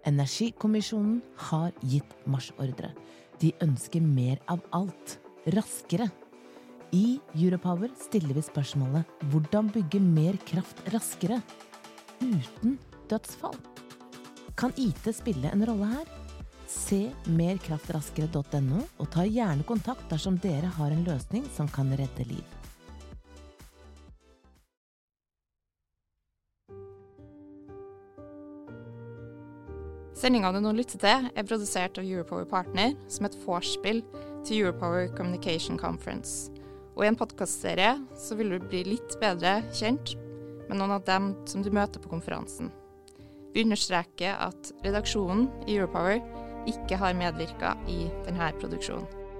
Energikommisjonen har gitt marsjordre. De ønsker mer av alt, raskere. I Europower stiller vi spørsmålet hvordan bygge mer kraft raskere, uten dødsfall. Kan IT spille en rolle her? Se merkraftraskere.no og ta gjerne kontakt dersom dere har en løsning som kan redde liv. Sendingen du nå lytter til produsert av Europower Partner som et vorspiel til Europower Communication Conference. Og I en podcastserie så vil du bli litt bedre kjent med noen av dem som du møter på konferansen. Vi understreker at redaksjonen I Europower ikke har medvirket I denne produksjonen.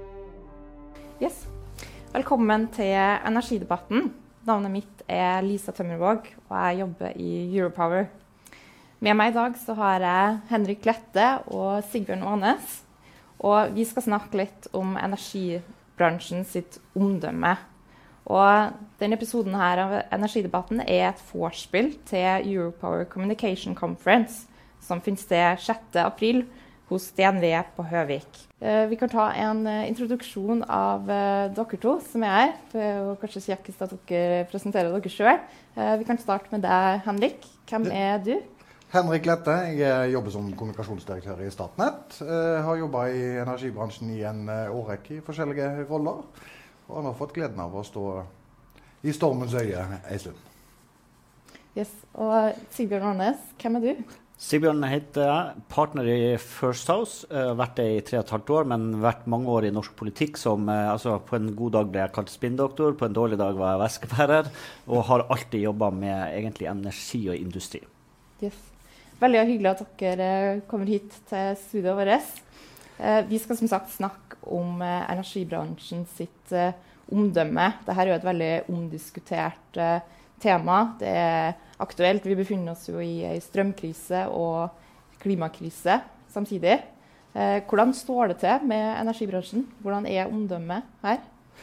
Yes. Velkommen til Energidebatten. Navnet mitt Lisa Tømmervåg, og jeg jobber I Europower. Med meg I dag så har jeg Henrik Lette og Sigbjørn Aanes, og vi skal snakke litt om energibransjen sitt omdømme. Og denne episoden her av Energidebatten et vorspiel til Europower Communication Conference, som finner sted 6. april hos DNV på Høvik. Vi kan ta en introduksjon av dere to som her, og kanskje kjekkest at dere presenterer dere selv. Vi kan starte med deg, Henrik. Hvem du? Henrik Lette, jeg jobber som kommunikasjonsdirektør I Statnett. Har jobbet I energibransjen I en årrekke I forskjellige roller, og har fått gleden av å stå I stormens øye en stund. Yes, og Sigbjørn Aanes, hvem du? Sigbjørn heter jeg, partner I First House, vært det I 3,5 år, men vært mange år I norsk politikk som, altså på en god dag ble jeg kalt spinndoktor, på en dårlig dag var jeg væskebærer, og har alltid jobbet med egentlig energi og industri. Yes. Veldig hyggelig at dere kommer hit til studioet vårt. Vi skal som sagt snakke om energibransjen sitt omdømme. Dette jo et veldig omdiskutert tema. Det aktuelt. Vi befinner oss jo I en strømkrise og klimakrise samtidig. Hvordan står det til med energibransjen? Hvordan omdømmet her?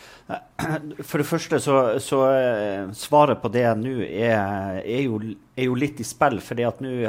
For det første så svaret på det nå jo litt I spill, fordi at nå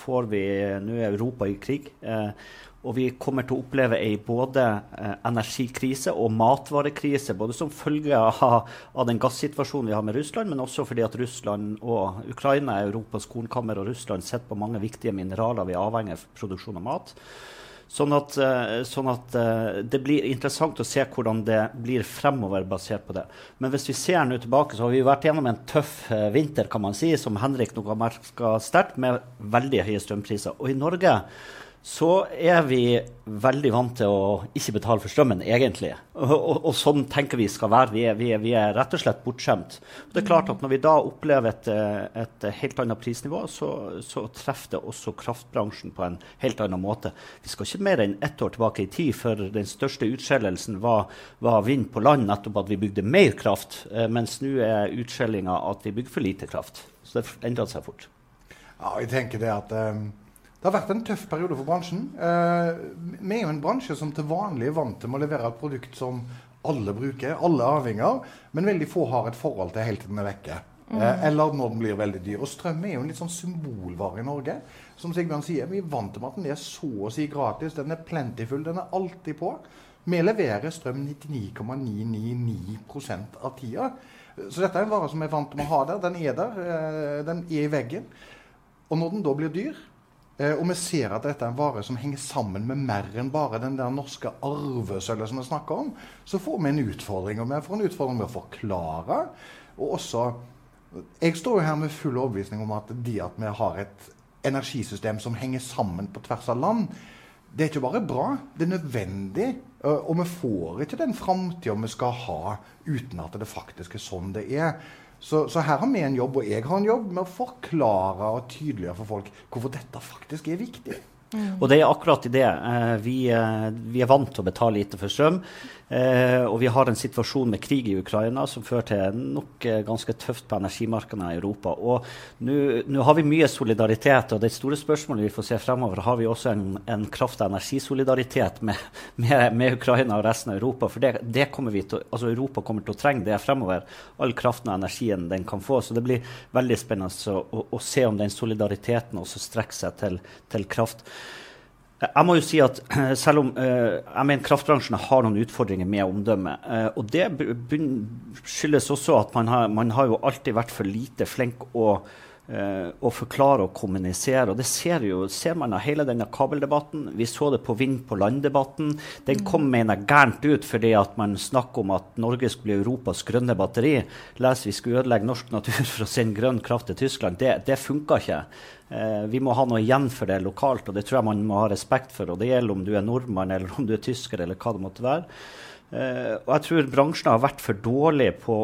Europa I krig, og vi kommer til å oppleve en både energikrise og matvarekrise, både som følge av den gassituasjonen vi har med Russland, men også fordi at Russland og Ukraina Europas kornkammer, og Russland sitter på mange viktige mineraler vi avhenger av produksjon av mat. Sånn at det blir interessant å se hvordan det blir fremover basert på det. Men hvis vi ser nå tilbake, så har vi vært gjennom en tøff vinter, kan man si, som Henrik nok har merket sterkt, med veldig høye strømpriser. Og I Norge så vi veldig vant til å ikke betale for strømmen, egentlig. Og sånn tenker vi skal være. Vi rett og slett bortskjemt. Det klart at når vi da opplever et helt annet prisnivå, så treffer det også kraftbransjen på en helt annen måte. Vi skal ikke mer enn 1 år tilbake I tid, for den største utskjellelsen var vind på land, nettopp at vi bygde mer kraft, mens nå utskjellingen at vi bygger for lite kraft. Så det endret seg fort. Ja, jeg tenker det at det har vært en tøff periode for bransjen. Vi jo en bransje som til vanlig vant til å levere et produkt som alle bruker, alle avhenger av, men veldig få har et forhold til helt til den vekke. Eller når den blir veldig dyr. Og strøm jo en litt sånn symbolvare I Norge. Som Sigbjørn sier, vi vant til at den så å si gratis, den plentiful, den alltid på. Vi leverer strøm 99,999% av tida. Så dette en vare som vant til å ha der, den I veggen. Og når den da blir dyr, og vi ser at dette en vare som henger sammen med mer enn bare den der norske arvesøllet som vi snakker om, så får vi en utfordring, og vi får en utfordring med å forklare, og også, jeg står jo her med full overbevisning om at vi har et energisystem som henger sammen på tvers av land, det ikke bare bra, det nødvendig, og vi får ikke den fremtiden vi skal ha uten at det faktisk sånn det Så her har vi en jobb, og jeg har en jobb med å forklare og tydeligere for folk hvorfor dette faktisk viktig. Og det akkurat I det. Vi vant til å betale lite for strøm, og vi har en situasjon med krig I Ukraina som fører til nok ganske tøft på energimarkedene I Europa. Og nå har vi mye solidaritet, og det store spørsmålet vi får se fremover, har vi også en kraft- og energisolidaritet med Ukraina og resten av Europa, for det kommer vi til, altså Europa kommer til å trenge det fremover, all kraften og energien den kan få, så det blir veldig spennende å se om den solidariteten også strekker seg til kraft. Jeg må jo si at selv om jeg mener kraftbransjen har noen utfordringer med omdømme, og det skyldes også at man har jo alltid vært for lite flink å forklare og kommunisere, og det ser man av hele denne kabeldebatten. Vi så det på vind på land-debatten. Den kom, mener jeg, gærent ut fordi at man snakker om at Norge skulle bli Europas grønne batteri. Vi skulle ødelegge norsk natur for å sende grønn kraft til Tyskland. Det funker ikke. Vi må ha noe igjen for det lokalt, og det tror jeg man må ha respekt for, og det gjelder om du nordmann, eller om du tysker, eller hva det måtte være. Og jeg tror bransjen har vært for dårlig på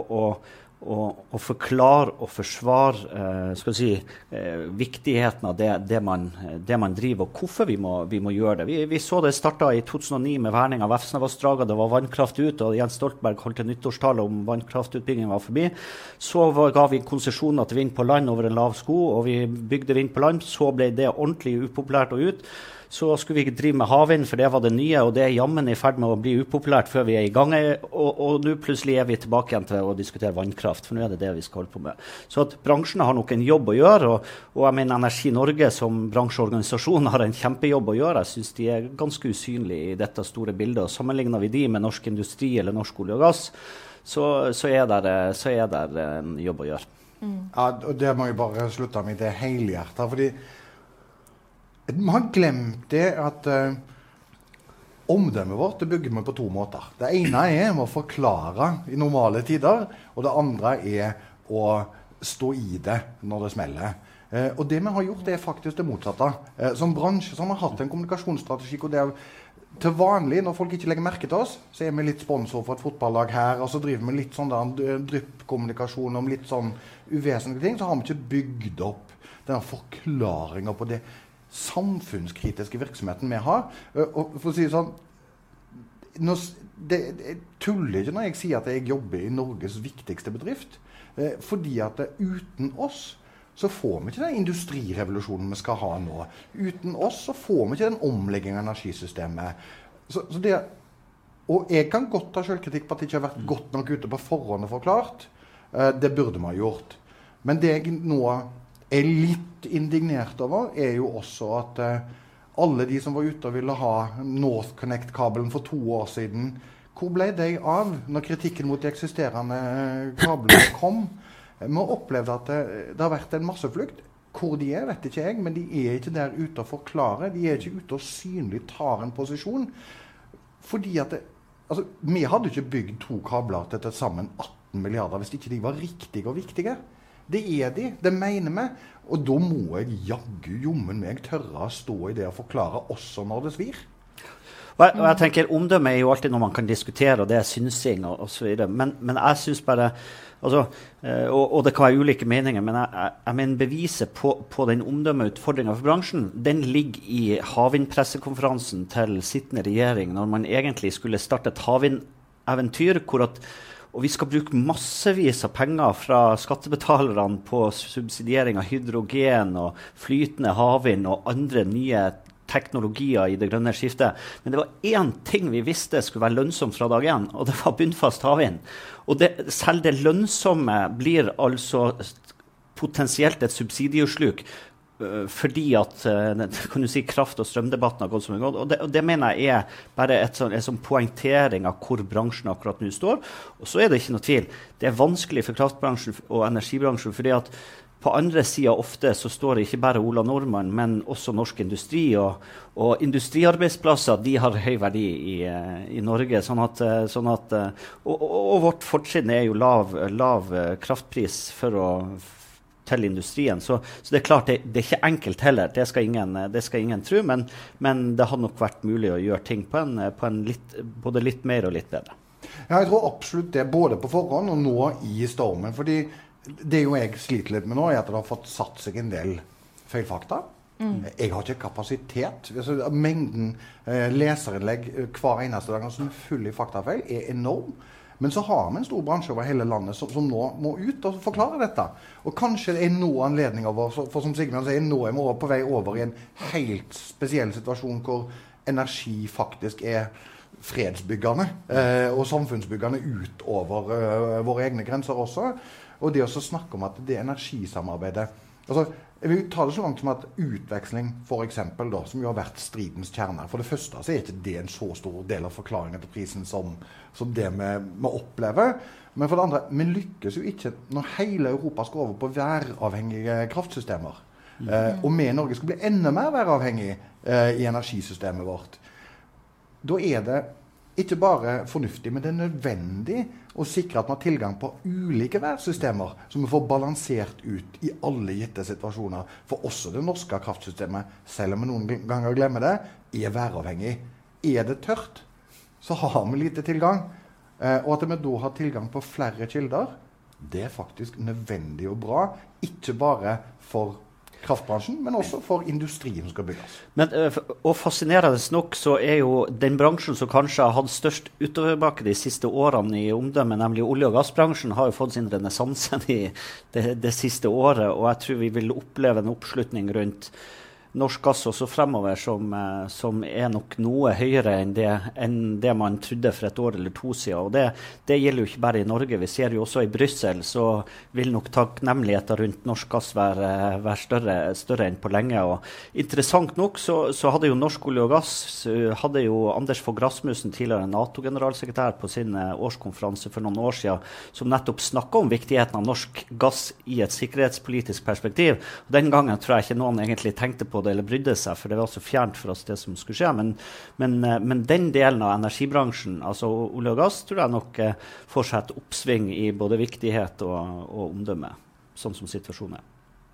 å forklare og forsvare viktigheten av det man driver, og hvorfor vi må gjøre det. Vi så det startet i 2009 med verning av Vefsnavassdraget. Det var vannkraft ut, og Jens Stoltenberg holdt en nyttårstale om vannkraftutbyggingen var forbi. Så ga vi konsesjoner til vind på land over en lav sko, og vi bygde vind på land. Så ble det ordentlig upopulært og ut. Så skulle vi drive med havvind, for det var det nye, og det jammen i ferd med å bli upopulært før vi i gang. Og nå plutselig vi tilbake igjen til å diskutere vannkraft, for nå det vi skal holde på med. Så at bransjen har nok en jobb å gjøre, og jeg mener Energi Norge som bransjeorganisasjon har en kjempejobb å gjøre. Jeg synes de ganske usynlige i dette store bildet, og sammenligner vi de med norsk industri eller norsk olje og gass, så det en jobb å gjøre. Ja, og det må jeg bare slutte med det helhjertet, fordi man har glemt det at omdømmet vårt det bygger vi på to måter. Det ene å forklare i normale tider, og det andre å stå i det når det smeller. Og det vi har gjort faktisk det motsatte. Som bransje så har vi hatt en kommunikasjonsstrategi, og det til vanlig, når folk ikke legger merke til oss, så vi litt sponsor for et fotballag her, og så driver vi litt sånn dryppkommunikasjon om litt sånn uvesentlige ting, så har vi ikke bygd opp denne forklaringen på det samfunnskritiske virksomheten vi har. Og for å si det sånn, jeg tuller ikke når jeg sier at jeg jobber i Norges viktigste bedrift, fordi at uten oss så får vi ikke den industrirevolusjonen vi skal ha nå. Uten oss så får vi ikke den omleggingen av energisystemet. Så det, og jeg kan godt ta selvkritikk på at det ikke har vært godt nok ute på forhånd og forklart. Det burde man ha gjort. Men det jeg nå litt indignert over jo også at alle de som var ute og ville ha NorthConnect-kabelen for 2 år siden, hvor ble de av når kritikken mot de eksisterende kablene kom? Vi har opplevd at det har vært en masseflukt. Hvor de vet ikke jeg, men de ikke der ute å forklare. De ikke ute og synlig tar en posisjon. Fordi at vi hadde ikke bygd 2 kabler til sammen 18 milliarder hvis ikke de var riktige og viktige. Det det mener vi, og da må jeg jommen meg tørre å stå i det og forklare også når det svir. Og jeg tenker, omdømme jo alltid noe man kan diskutere, og det synsing og så videre, men jeg synes bare, og det kan være ulike meninger, men jeg mener beviset på den omdømmeutfordringen for bransjen, den ligger i havvindpressekonferansen til sittende regjering, når man egentlig skulle starte et havvindeventyr, og vi skal bruke massevis av penger fra skattebetalerne på subsidiering av hydrogen og flytende havvind og andre nye teknologier i det grønne skiftet. Men det var én ting vi visste skulle være lønnsomt fra dag 1, og det var bunnfast havvind. Og selv det lønnsomme blir altså potensielt et subsidiesluk, fordi at kan du si, kraft- og strømdebatten har gått som en gått. Og det mener jeg bare en sånn poengtering av hvor bransjen akkurat nå står. Og så det ikke noe tvil. Det vanskelig for kraftbransjen og energibransjen, fordi at på andre siden ofte så står det ikke bare Ola Nordmann, men også norsk industri, og industriarbeidsplasser, de har høy verdi i Norge. Og vårt fortrinn jo lav kraftpris til industrien. Så det klart, det ikke enkelt heller. Det skal ingen tro, men det har nok vært mulig å gjøre ting på en både litt mer og litt bedre. Ja, jeg tror absolutt det, både på forhånd og nå i stormen, fordi det jo jeg sliter litt med nå, at det har fått satt seg en del feilfakta. Jeg har ikke kapasitet. Mengden leserinnlegg hver eneste dag som full i faktafeil enorm. Men så har vi en stor bransje over hele landet som nå må ut og forklare dette. Og kanskje det nå anledning over, for som Sigbjørn sier, nå vi på vei over i en helt spesiell situasjon hvor energi faktisk fredsbyggende og samfunnsbyggende utover våre egne grenser også. Og det å snakke om at det energisamarbeidet, Jeg vil ta det så langt som at utveksling, for eksempel, da, som jo har vært stridens kjerne. For det første så ikke det en så stor del av forklaringen til prisen som det vi opplever. Men for det andre, vi lykkes jo ikke når hele Europa skal over på væravhengige kraftsystemer. Og vi i Norge skal bli enda mer væravhengige i energisystemet vårt. Da det ikke bare fornuftig, men det nødvendig å sikre at vi har tilgang på ulike værsystemer, som vi får balansert ut i alle gitte situasjoner. For også det norske kraftsystemet, selv om vi noen ganger glemmer det, væravhengig. Det tørt, så har vi lite tilgang. Og at vi da har tilgang på flere kilder, det faktisk nødvendig og bra. Ikke bare for kraftbransjen, men også for industrien som skal bygges. Men, og fascinerende nok så jo den bransjen som kanskje har hatt størst utoverbakke de siste årene i omdømmet, nemlig olje- og gassbransjen, har jo fått sin renessanse i det siste året, og jeg tror vi vil oppleve en oppslutning rundt norsk gass også fremover som nok noe høyere enn det man trodde for et år eller to siden. Og det gjelder jo ikke bare i Norge. Vi ser jo også i Brussel, så vil nok takknemligheten rundt norsk gass være større enn på lenge. Og interessant nok så hadde jo norsk olje og gass, hadde jo Anders Fogh Rasmussen, tidligere NATO-generalsekretær, på sin årskonferanse for noen år siden, som nettopp snakket om viktigheten av norsk gass i et sikkerhetspolitisk perspektiv. Og den gangen tror jeg ikke noen egentlig tenkte på det eller brydde seg, for det var så fjernt for oss det som skulle skje. Men den delen av energibransjen, altså olje og gass, tror jeg nok får seg et oppsving i både viktighet og omdømme, sånn som situasjonen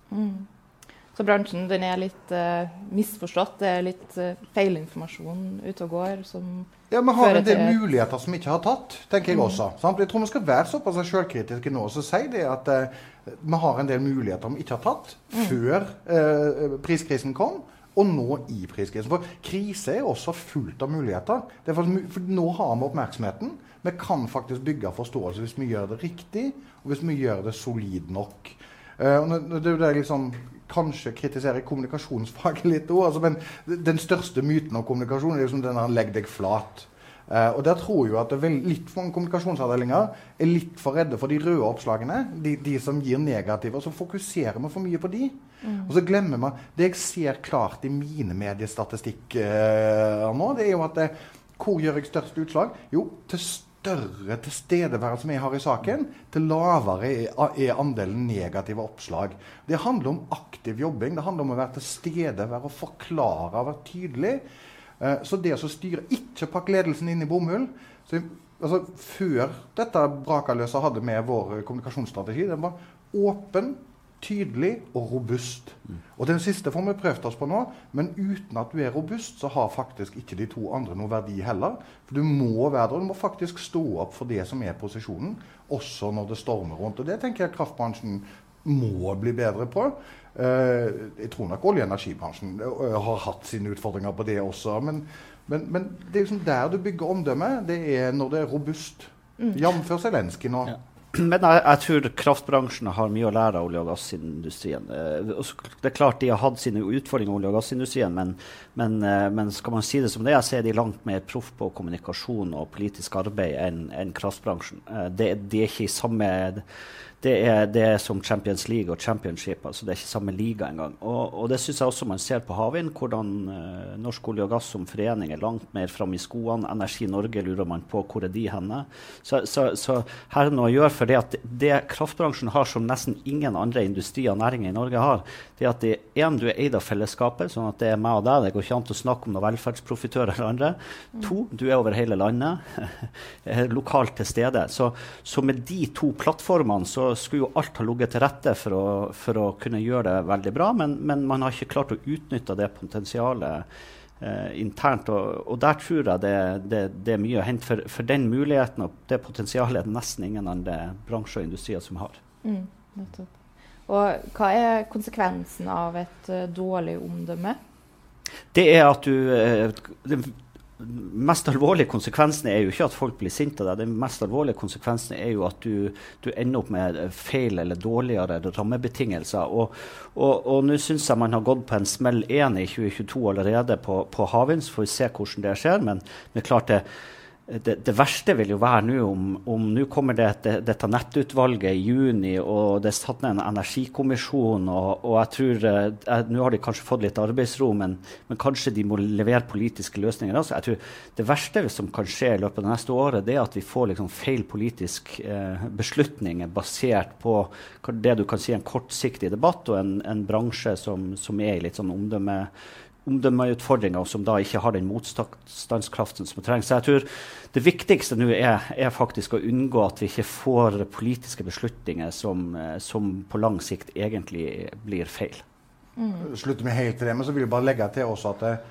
Så bransjen den litt misforstått, det litt feilinformasjon ute og går som ja, vi har en del muligheter som vi ikke har tatt, tenker jeg også. Sant? Jeg tror vi skal være såpass selvkritiske nå, så si det at vi har en del muligheter vi ikke har tatt før priskrisen kom, og nå i priskrisen. For krise også fullt av muligheter. For nå har vi oppmerksomheten. Vi kan faktisk bygge forståelse hvis vi gjør det riktig, og hvis vi gjør det solid nok. Det liksom kanskje kritiserer kommunikasjonsfaget litt også, men den største myten om kommunikasjon liksom den legg deg flat. Og der tror jeg at litt for mange kommunikasjonsavdelinger litt for redde for de røde oppslagene, de som gir negative, og så fokuserer vi for mye på de. Og så glemmer man, det jeg ser klart i mine mediestatistikk nå, det jo at hvor gjør jeg størst utslag? Jo, til større tilstedeværelse som jeg har i saken, til lavere andelen negative oppslag. Det handler om aktiv jobbing, det handler om å være til stede, være å forklare, være tydelig. Så det å styre, ikke pakke ledelsen inn i bomull. Så, altså, før dette brakaløse hadde med vår kommunikasjonsstrategi, den var åpen, tydelig og robust. Og den siste får vi prøvd oss på nå, men uten at du robust, så har faktisk ikke de to andre noe verdi heller. For du må være der, du må faktisk stå opp for det som posisjonen, også når det stormer rundt. Og det tenker jeg kraftbransjen må bli bedre på. Jeg tror nok olje- og energibransjen har hatt sine utfordringer på det også, men det liksom der du bygger omdømme, det når det robust. Jamfør Zelensky nå. Ja. Men jeg tror kraftbransjen har mye å lære av olje- og gassindustrien. Det klart de har hatt sine utfordringer i olje- og gassindustrien, men skal man si det som det, så de langt mer proff på kommunikasjon og politisk arbeid enn kraftbransjen. Det ikke i samme... Det som Champions League og Championship, altså det ikke samme liga engang. Og det synes jeg også man ser på Havvind, hvordan Norsk olje og gass som forening langt mer frem i skoene. Energi Norge lurer man på hvor de henne. Så her noe å gjøre for det at det kraftbransjen har som nesten ingen andre industri og næringer i Norge har, det at du eid av fellesskapet, sånn at det meg og deg, det går ikke an til å snakke om noen velferdsprofitører eller andre. 2, du over hele landet, lokalt til stede. Så med de to plattformene så skulle jo alt ha ligget til rette for å kunne gjøre det veldig bra, men man har ikke klart å utnytte det potensialet internt, og der tror jeg det mye å hente for den muligheten og det potensialet nesten ingen andre bransjer og industrier som har. Nettopp. Og hva konsekvensen av et dårlig omdømme? Det at den mest alvorlige konsekvensen jo ikke at folk blir sinte av deg. Den mest alvorlige konsekvensen jo at du ender opp med feil eller dårligere rammebetingelser. Og nå synes jeg man har gått på en smell 1 i 2022 allerede på Havvind, så får vi se hvordan det skjer, men det er klart det verste vil jo være nå om nå kommer dette nettutvalget i juni, og det er satt ned en energikommisjon, og jeg tror nå har de kanskje fått litt arbeidsro, men kanskje de må levere politiske løsninger. Altså, jeg tror det verste som kan skje i løpet av det neste året, det er at vi får liksom feil politiske beslutninger basert på det du kan si en kortsiktig debatt, og en bransje som er i litt sånn omdømmeutfordringer, og som da ikke har den motstandskraften som trengs. Så jeg tror det viktigste nå er faktisk å unngå at vi ikke får politiske beslutninger som på lang sikt egentlig blir feil. Slutter vi helt til det, men så vil jeg bare legge til også at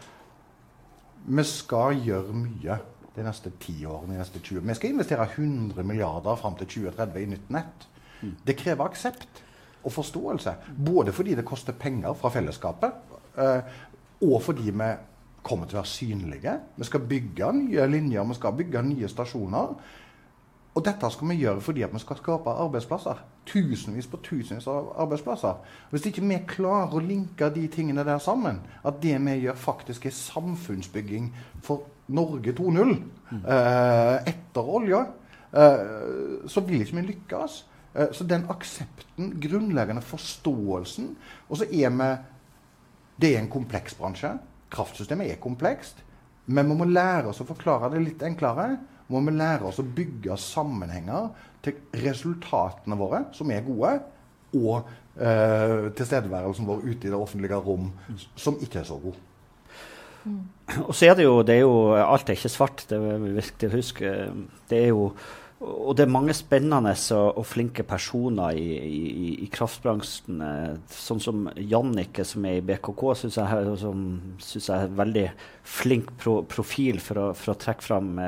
vi skal gjøre mye de neste 10 årene, de neste 20. Vi skal investere 100 milliarder frem til 2030 i nytt nett. Det krever aksept og forståelse, både fordi det koster penger fra fellesskapet, og fordi vi kommer til å være synlige. Vi skal bygge nye linjer, vi skal bygge nye stasjoner. Og dette skal vi gjøre fordi vi skal skape arbeidsplasser. Tusenvis på tusenvis av arbeidsplasser. Hvis ikke vi klarer å linke de tingene der sammen, at det vi gjør faktisk er samfunnsbygging for Norge 2.0, etter olja, så vil ikke vi lykkes. Så den aksepten, grunnleggende forståelsen, og så det er en kompleks bransje. Kraftsystemet er komplekst. Men vi må lære oss å forklare det litt enklere. Vi må lære oss å bygge sammenhenger til resultatene våre, som er gode, og tilstedeværelsen vår ute i det offentlige rom, som ikke er så god. Og så er det jo alt er ikke svart, det er viktig å huske. Og det er mange spennende og flinke personer i kraftbransjen, sånn som Jannicke, som er i BKK, synes jeg er veldig flink profil for å trekke fram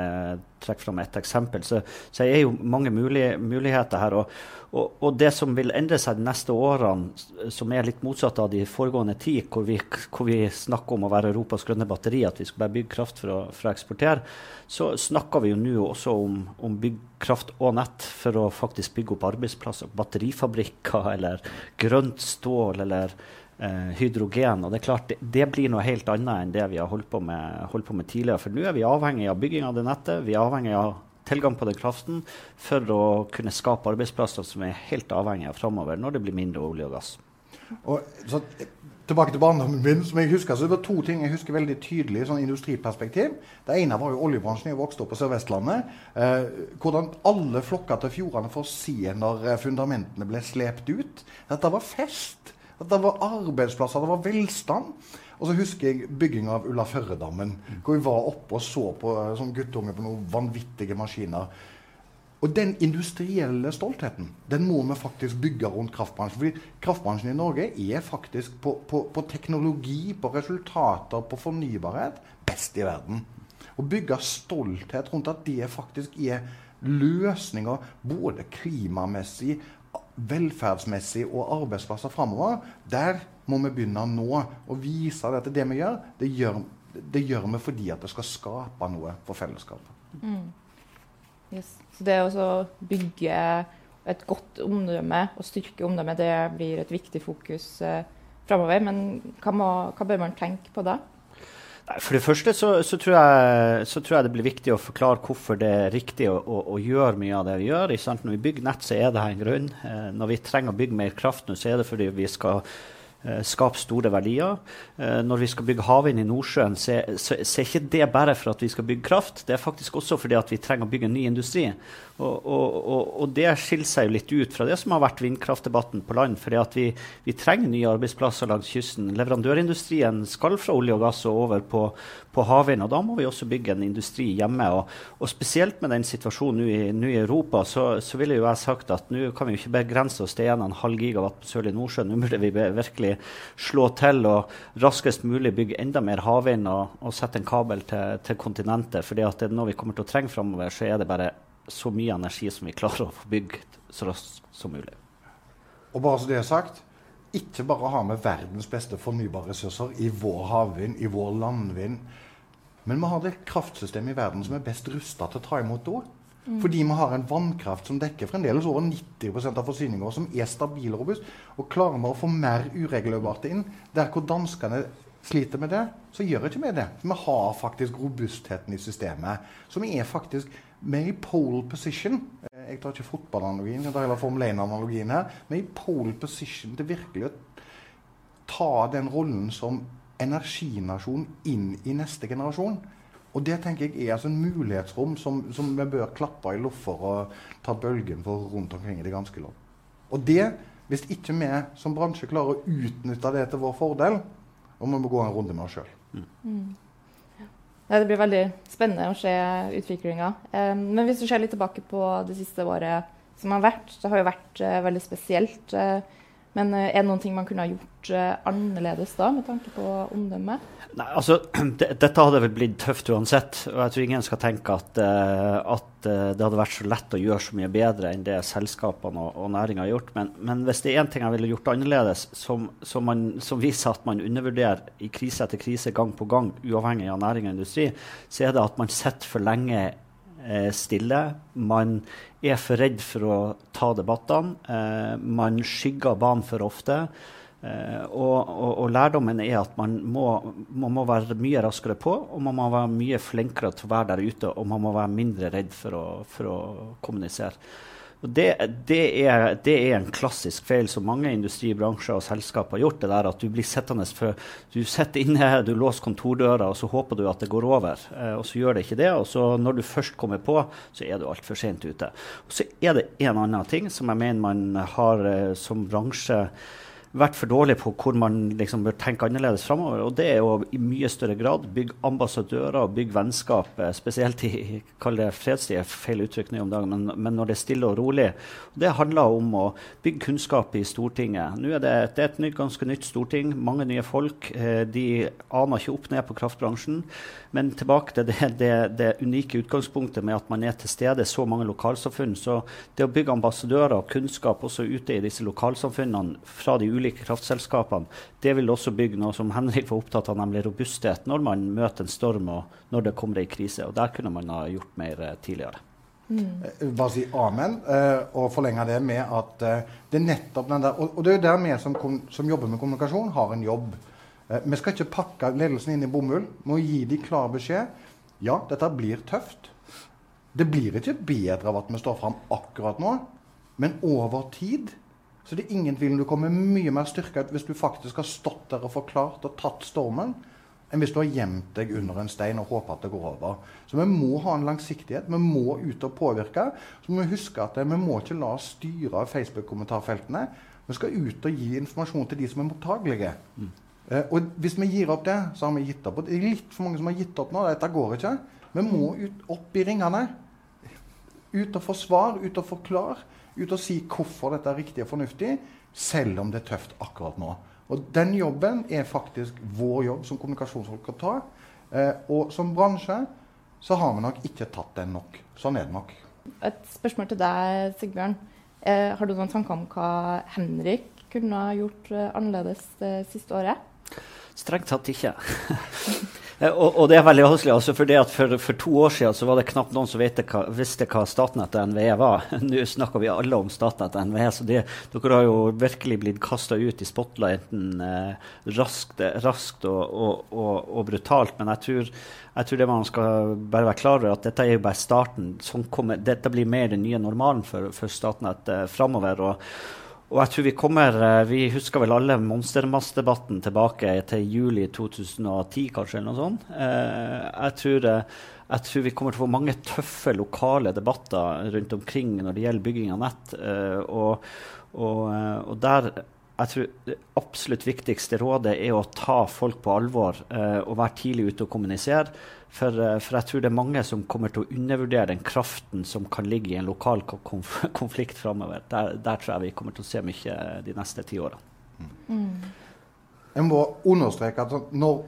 et eksempel. Så det er jo mange muligheter her, og det som vil endre seg de neste årene, som er litt motsatt av de foregående 10, hvor vi snakker om å være Europas grønne batteri, at vi skal bare bygge kraft for å eksportere, så snakker vi jo nå også om bygge kraft og nett for å faktisk bygge opp arbeidsplasser, batterifabrikker, eller grønt stål, eller hydrogen. Og det er klart, det blir noe helt annet enn det vi har holdt på med tidligere. For nå er vi avhengig av bygging av det nettet, vi er avhengig av tilgang på den kraften for å kunne skape arbeidsplasser som er helt avhengige av fremover når det blir mindre olje og gass. Og så, tilbake til barndommen min, som jeg husker, så det var 2 ting jeg husker veldig tydelig i sånn industriperspektiv. Det ene var jo oljebransjen. Jeg vokste opp på Sør-Vestlandet. Hvordan alle flokket til fjordene for å se når fundamentene ble slept ut. Dette var fest. Dette var arbeidsplasser, det var velstand. Og så husker jeg bygging av Ulla Førredammen, hvor vi var oppe og så på som guttunge på noen vanvittige maskiner. Og den industrielle stoltheten, den må vi faktisk bygge rundt kraftbransjen. Fordi kraftbransjen i Norge er faktisk på teknologi, på resultater, på fornybarhet, best i verden. Å bygge stolthet rundt at det faktisk er løsninger, både klimamessig, velferdsmessig og arbeidsplasser fremover, der må vi begynne nå å vise at det vi gjør, det gjør vi fordi at det skal skape noe for fellesskapet. Yes. Så det å bygge et godt omdømme og styrke omdømme, det blir et viktig fokus fremover. Men hva bør man tenke på da? For det første så tror jeg det blir viktig å forklare hvorfor det er riktig å gjøre mye av det vi gjør. Når vi bygger nett, så er det en grunn. Når vi trenger å bygge mer kraft nå, så er det fordi vi skal skape store verdier. Når vi skal bygge havvind i Nordsjøen, så er ikke det bare for at vi skal bygge kraft. Det er faktisk også fordi at vi trenger å bygge en ny industri. Og det skiller seg jo litt ut fra det som har vært vindkraftdebatten på land, fordi at vi trenger nye arbeidsplasser langs kysten. Leverandørindustrien skal fra olje og gass og over på havvind, og da må vi også bygge en industri hjemme. Og spesielt med den situasjonen nå i Europa, så ville jo jeg sagt at nå kan vi jo ikke begrense oss til 1,5 gigawatt på Sørlige Nordsjø. Nå burde vi virkelig slå til og raskest mulig bygge enda mer havvind og sette en kabel til kontinentet, fordi at det når vi kommer til å trenge fremover, så er det bare så mye energi som vi klarer å få bygd så raskt som mulig. Og bare så det er sagt, ikke bare har vi verdens beste fornybare ressurser i vår havvind, i vår landvind, men vi har det kraftsystemet i verden som er best rustet til å ta imot da. Fordi vi har en vannkraft som dekker fremdeles over 90% av forsyninger, som er stabil og robust, og klarer vi å få mer uregulerbart inn, der hvor danskene sliter med det, så gjør ikke vi det. Vi har faktisk robustheten i systemet, som faktisk mer i pole position. Jeg tar ikke fotballanalogien, jeg tar heller Formel 1-analogien her, men i pole position til virkelig å ta den rollen som energinasjon inn i neste generasjon. Og det tenker jeg altså en mulighetsrom som vi bør klappe i luft for å ta bølgen for rundt omkring i det ganske land. Og det, hvis ikke vi som bransje klarer å utnytte det til vår fordel, og vi må gå en runde med oss selv. Ja, det blir veldig spennende å se utviklingen. Men hvis du ser litt tilbake på det siste året som har vært, det har jo vært veldig spesielt. Men er det noen ting man kunne ha gjort annerledes da, med tanke på omdømmet? Nei, altså, dette hadde vel blitt tøft uansett, og jeg tror ingen skal tenke at det hadde vært så lett å gjøre så mye bedre enn det selskapene og næringen har gjort. Men hvis det er en ting jeg ville gjort annerledes, som viser at man undervurderer i krise etter krise gang på gang, uavhengig av næring og industri, så er det at man sitter for lenge stille. Man er for redd for å ta debattene. Man skygger banen for ofte. Og lærdommen er at man må være mye raskere på, og man må være mye flinkere til å være der ute, og man må være mindre redd for å kommunisere. Og det er en klassisk feil som mange industribransjer og selskaper har gjort, det der at du blir sittende du sitter inne, du låser kontordøra, og så håper du at det går over, og så gjør det ikke det, og så når du først kommer på, så er du alt for sent ute. Og så er det en annen ting som jeg mener man har som bransje vært for dårlig på hvor man liksom bør tenke annerledes fremover, og det er jo i mye større grad bygge ambassadører og bygge vennskap, spesielt i fredstid, feil uttrykk nå om dagen, men når det er stille og rolig. Og det handler om å bygge kunnskap i Stortinget. Nå er det et ganske nytt Storting, mange nye folk, de aner ikke opp ned på kraftbransjen, men tilbake til det unike utgangspunktet med at man er til stede så mange lokalsamfunn, så det å bygge ambassadører og kunnskap også ute i disse lokalsamfunnene fra de ulike kraftselskapene, det vil også bygge noe som Henrik var opptatt av, nemlig robusthet når man møter en storm og når det kommer en krise, og der kunne man ha gjort mer tidligere. Bare si amen, og forlenge det med at det er nettopp den der, og det er jo der vi som jobber med kommunikasjon har en jobb. Vi skal ikke pakke ledelsen inn i bomull, vi må gi de klar beskjed. Ja, dette blir tøft. Det blir ikke bedre av at vi står frem akkurat nå, men over tid, så det er ingen tvil om du kommer mye mer styrket hvis du faktisk har stått der og forklart og tatt stormen, enn hvis du har gjemt deg under en stein og håper at det går over. Så vi må ha en langsiktighet, vi må ut og påvirke, så må vi huske at vi må ikke la oss styre av Facebook-kommentarfeltene, vi skal ut og gi informasjon til de som er mottagelige. Og hvis vi gir opp det, så har vi gitt opp. Og det er litt for mange som har gitt opp nå, dette går ikke. Vi må opp i ringene, ut og forsvare, ut og forklare, ut og si hvorfor dette er riktig og fornuftig, selv om det er tøft akkurat nå. Og den jobben er faktisk vår jobb som kommunikasjonsfolk å ta. Og som bransje så har vi nok ikke tatt den nok. Sånn er det nok. Et spørsmål til deg, Sigbjørn. Har du noen tanker om hva Henrik kunne ha gjort annerledes det siste året? Strengt tatt ikke. og det er veldig vanskelig, altså for 2 år siden så var det knapt noen som visste hva Statnett og NVE var. Nå snakker vi alle om Statnett og NVE, så dere har jo virkelig blitt kastet ut i spotlighten raskt og brutalt, men jeg tror det man skal bare være klar over at dette er jo bare starten. Dette blir mer den nye normalen for Statnett fremover, og jeg tror vi husker vel alle monstermassdebatten tilbake til juli 2010, kanskje, eller noe sånt. Jeg tror vi kommer til å få mange tøffe lokale debatter rundt omkring når det gjelder bygging av nett. Og der, jeg tror det absolutt viktigste rådet er å ta folk på alvor og være tidlig ute og kommunisere. For jeg tror det er mange som kommer til å undervurdere den kraften som kan ligge i en lokal konflikt fremover. Der tror jeg vi kommer til å se mye de neste 10 årene. Jeg må understreke at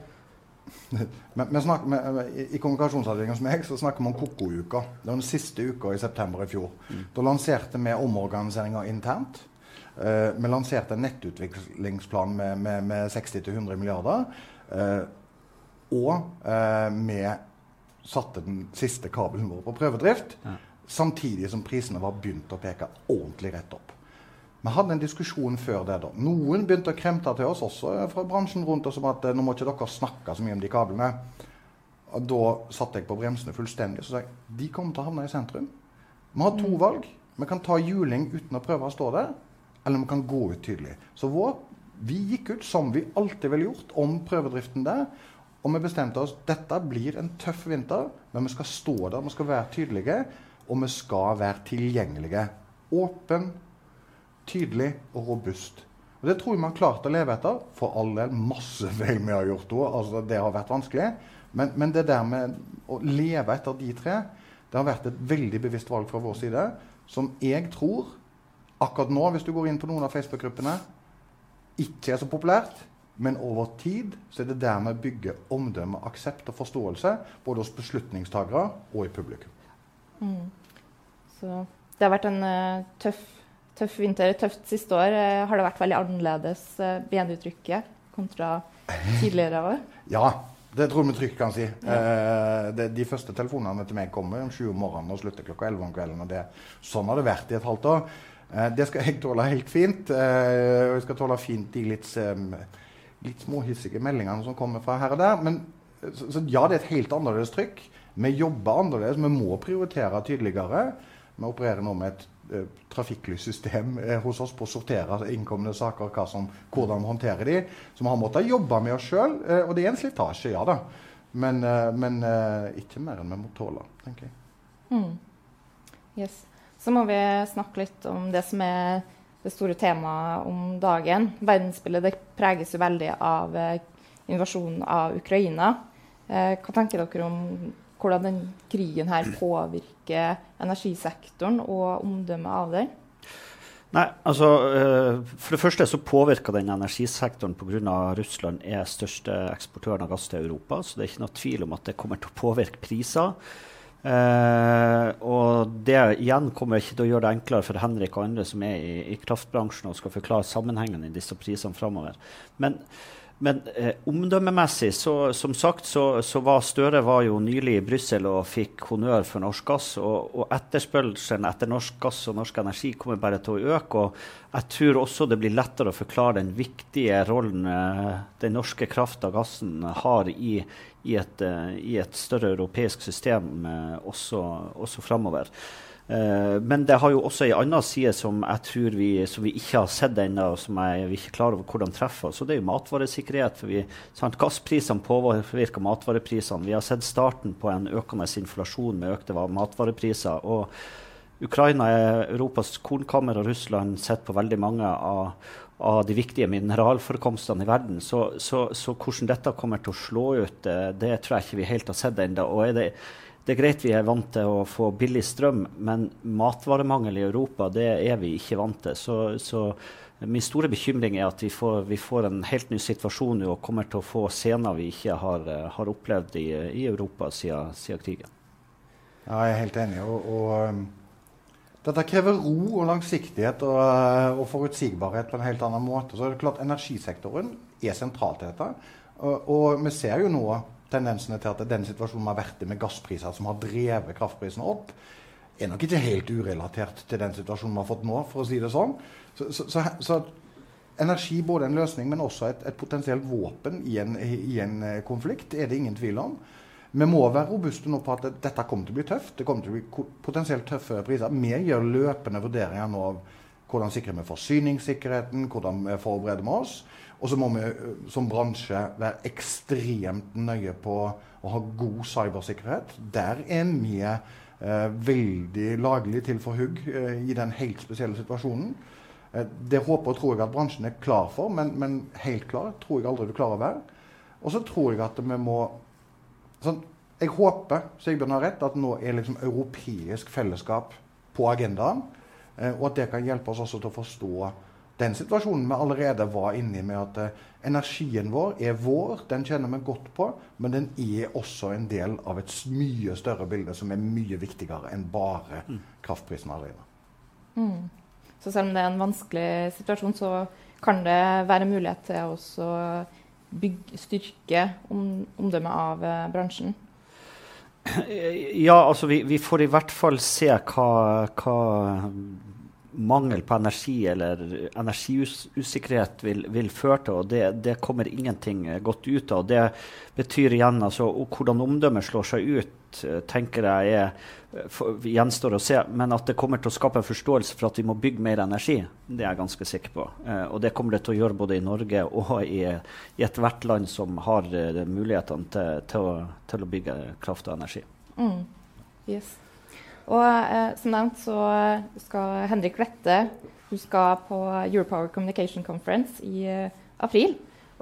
vi snakker i kommunikasjonsavdelingen som jeg, så snakker vi om Koko-uka. Det var den siste uka i september i fjor. Da lanserte vi omorganiseringer internt. Vi lanserte en nettutviklingsplan med 60-100 milliarder. Og vi satte den siste kabelen vår på prøvedrift, samtidig som prisene var begynt å peke ordentlig rett opp. Vi hadde en diskusjon før det da. Noen begynte å kremte til oss også fra bransjen rundt oss om at nå må ikke dere snakke så mye om de kablene. Og da satte jeg på bremsene fullstendig, så sa jeg, de kommer til å havne i sentrum. Vi har 2 valg. Vi kan ta juling uten å prøve å stå der, eller vi kan gå ut tydelig. Så vi gikk ut som vi alltid ville gjort om prøvedriften der, og vi bestemte oss, dette blir en tøff vinter, men vi skal stå der, vi skal være tydelige, og vi skal være tilgjengelige. Åpen, tydelig og robust. Og det tror jeg man har klart å leve etter, for all del masse feil vi har gjort da, altså det har vært vanskelig, men det der med å leve etter de 3, det har vært et veldig bevisst valg fra vår side, som jeg tror, akkurat nå, hvis du går inn på noen av Facebook-gruppene, ikke så populært, men over tid så det der med å bygge omdømme, aksept og forståelse, både hos beslutningstagere og i publikum. Så det har vært en tøff vinter, tøft siste år. Har det vært veldig annerledes benuttrykket kontra tidligere år? Ja, det tror vi trygt kan si. De første telefonene til meg kommer om 7 om morgenen og slutter klokka 11 om kvelden, og sånn har det vært i et halvt år. Det skal jeg tåle helt fint, og jeg skal tåle fint de litt småhissige meldingene som kommer fra her og der, men så ja, det er et helt annerledes trykk. Vi jobber annerledes, vi må prioritere tydeligere. Vi opererer nå med et trafikklyssystem hos oss på å sortere innkommende saker, hvordan vi håndterer de. Så vi har måttet jobbe med oss selv, og det er en slitasje, ja da. Men ikke mer enn vi må tåle, tenker jeg. Yes. Så må vi snakke litt om det som er det store temaet om dagen. Verdensbildet det preges jo veldig av invasjonen av Ukraina. Hva tenker dere om hvordan den krigen her påvirker energisektoren og omdømmet av den? Nei, altså for det første så påvirker den energisektoren på grunn av Russland er største eksportøren av gass til Europa, så det er ikke noe tvil om at det kommer til å påvirke priser. Og det igjen kommer ikke til å gjøre det enklere for Henrik og andre som er i kraftbransjen og skal forklare sammenhengen i disse prisene fremover. Men omdømmemessig, som sagt, så var Støre jo nylig i Brussel og fikk honnør for norsk gass, og etterspørselen etter norsk gass og norsk energi kommer bare til å øke, og jeg tror også det blir lettere å forklare den viktige rollen den norske kraft og gassen har i et større europeisk system også fremover. Men det har jo også en annen side som jeg tror vi ikke har sett ennå, og som vi ikke klarer over hvordan treffer. Så det er jo matvaresikkerhet, for gassprisene påvirker matvareprisene. Vi har sett starten på en økende inflasjon med økte matvarepriser, og Ukraina er Europas kornkammer, og Russland sitter på veldig mange av de viktige mineralforekomstene i verden. Så hvordan dette kommer til å slå ut, det tror jeg ikke vi helt har sett ennå. Og det er greit vi er vant til å få billig strøm, men matvaremangel i Europa, det er vi ikke vant til. Så min store bekymring er at vi får en helt ny situasjon og kommer til å få scener vi ikke har opplevd i Europa siden krigen. Ja, jeg er helt enig. Og dette krever ro og langsiktighet og forutsigbarhet på en helt annen måte. Så det er klart energisektoren er sentralt i dette. Og vi ser jo nå tendensene til at den situasjonen vi har vært i med gasspriser som har drevet kraftprisene opp, er nok ikke helt urelatert til den situasjonen vi har fått nå, for å si det sånn. Så energi både en løsning, men også et potensielt våpen i en konflikt, er det ingen tvil om. Vi må være robuste nå på at dette kommer til å bli tøft. Det kommer til å bli potensielt tøffe priser. Vi gjør løpende vurderinger nå av hvordan sikrer vi forsyningssikkerheten, hvordan vi forbereder vi oss. Og så må vi som bransje være ekstremt nøye på å ha god cybersikkerhet. Der er vi veldig laglig til for hugg i den helt spesielle situasjonen. Det håper og tror jeg at bransjen er klar for, men helt klar tror jeg aldri vi klarer å være. Og så tror jeg at vi må... jeg håper, Sigbjørn har rett, at nå er liksom europeisk fellesskap på agendaen, og at det kan hjelpe oss også til å forstå den situasjonen vi allerede var inne i, med at energien vår er vår, den kjenner vi godt på, men den er også en del av et mye større bilde som er mye viktigere enn bare kraftprisen alene. Så selv om det er en vanskelig situasjon, så kan det være mulighet til å styrke omdømmet av bransjen? Ja, altså vi får i hvert fall se hva mangel på energi eller energiusikkerhet vil føre til, og det kommer ingenting godt ut av. Det betyr igjen, altså, hvordan omdømmet slår seg ut, tenker jeg gjenstår å se, men at det kommer til å skape en forståelse for at vi må bygge mer energi, det er jeg ganske sikker på. Og det kommer det til å gjøre både i Norge og i ethvert land som har mulighetene til å bygge kraft og energi. Yes. Og som nevnt så skal Henrik Lette, du skal på Europower Communication Conference i april.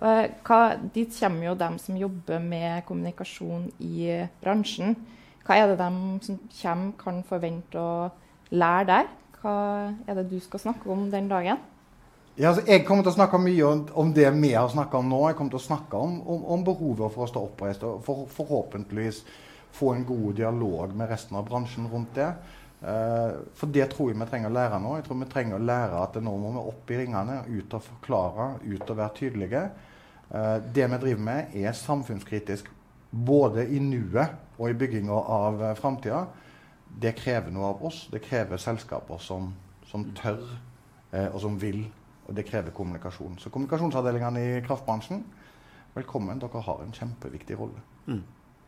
Dit kommer jo dem som jobber med kommunikasjon i bransjen. Hva er det de som kommer kan forvente å lære der? Hva er det du skal snakke om den dagen? Ja, altså, jeg kommer til å snakke mye om det vi har snakket om nå. Jeg kommer til å snakke om behovet for å stå oppreist og forhåpentligvis få en god dialog med resten av bransjen rundt det. For det tror jeg vi trenger å lære nå. Jeg tror vi trenger å lære at nå må vi opp i ringene, ut og forklare, ut og være tydelige. Det vi driver med er samfunnskritisk, både i nuet og i bygginga av fremtiden. Det krever noe av oss. Det krever selskaper som tør og som vil, og det krever kommunikasjon. Så kommunikasjonsavdelingene i kraftbransjen, velkommen. Dere har en kjempeviktig rolle.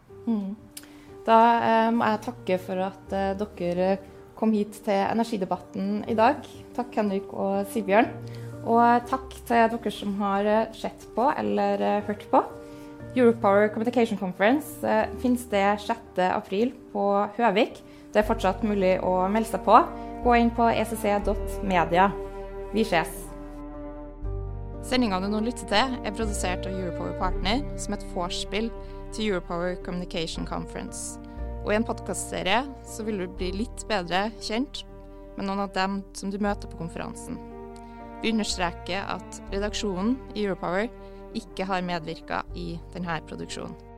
Da må jeg takke for at dere kom hit til energidebatten i dag. Takk Henrik og Sigbjørn. Og takk til dere som har sett på eller hørt på. Europower Communication Conference finnes det 6. april på Høvik. Det er fortsatt mulig å melde seg på. Gå inn på ecc.media. Vi ses! Sendingen du nå lytter til er produsert av Europower Partner som et vorspiel til Europower Communication Conference. Og i en podcastserie så vil du bli litt bedre kjent med noen av dem som du møter på konferansen. Vi understreker at redaksjonen i Europower ikke har medvirket i denne produksjonen.